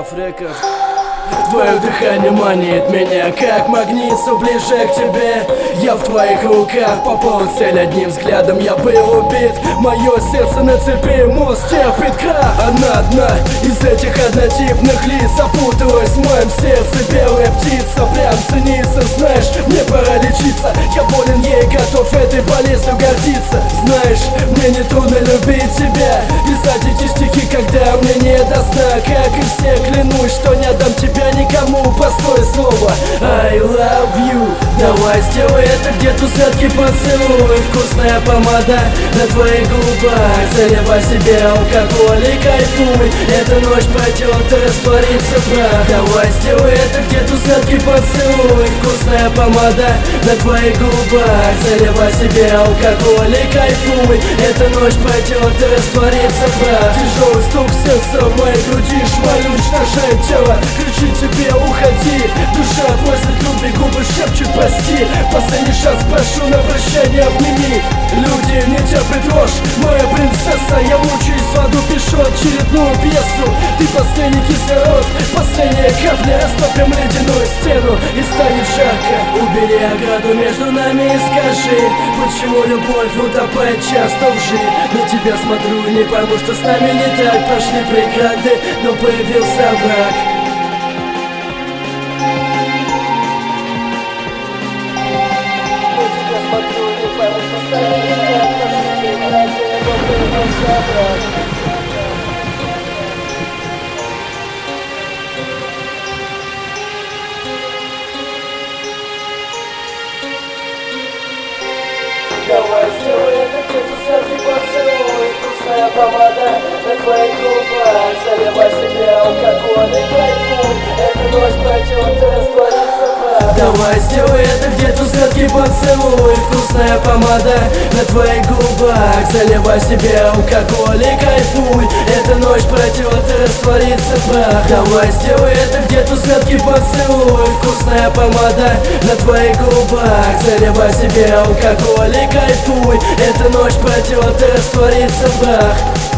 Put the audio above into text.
Love Records. Твое дыхание манит меня, как магнит, все ближе к тебе. Я в твоих руках, попал в цель одним взглядом, я был убит. Мое сердце на цепи, мост терпит крах. Одна из этих однотипных лиц запуталась в моем сердце. Белая птица, прям ценится, знаешь, мне пора лечиться. Я болен ей, готов этой болезнью гордиться. Знаешь, мне не трудно любить тебя, писать эти стихи, когда мне не до сна. Как и все, клянусь, что не отдам тебя никому, постой слово I love you. Давай сделай это, где-то сладкий поцелуй, вкусная помада на твоих губах. Заливай себе алкоголь и кайфуй, эта ночь пройдет и растворится в прах. Давай сделай это, где-то сладкий поцелуй, вкусная помада на твоих губах. Заливай себе алкоголь и кайфуй, эта ночь пройдет и растворится в прах. Тяжелый стук сердца в моей груди, шмаль уничтожает тело, кричит тебе уходи. Душа просит любви, губы шепчут прости. Последний шанс прошу, на прощание обними. Люди не терпят ложь, моя принцесса. Я мучаюсь в аду, пишу очередную пьесу. Ты последний кислород, последняя капля. Растопим ледяную стену и станет жарко. Убери ограду между нами и скажи, почему любовь утопает часто в лжи. На тебя смотрю, не пойму, что с нами не так. Прошли преграды, но появился враг. Давай сделай это, где-то сладкий поцелуй, вкусная помада на твоих губах. Заливай себе алкоголь и кайфуй, эта ночь пройдет и растворится в прах. Давай сделай это, где-то сладкий поцелуй, вкусная помада на твоих губах. Заливай себе алкоголь и кайфуй, эта ночь пройдет и растворится в прах. Давай сделай это, где-то сладкий поцелуй, вкусная помада на твоих губах. Заливай себе алкоголь и кайфуй, эта ночь пройдет и растворится в прах.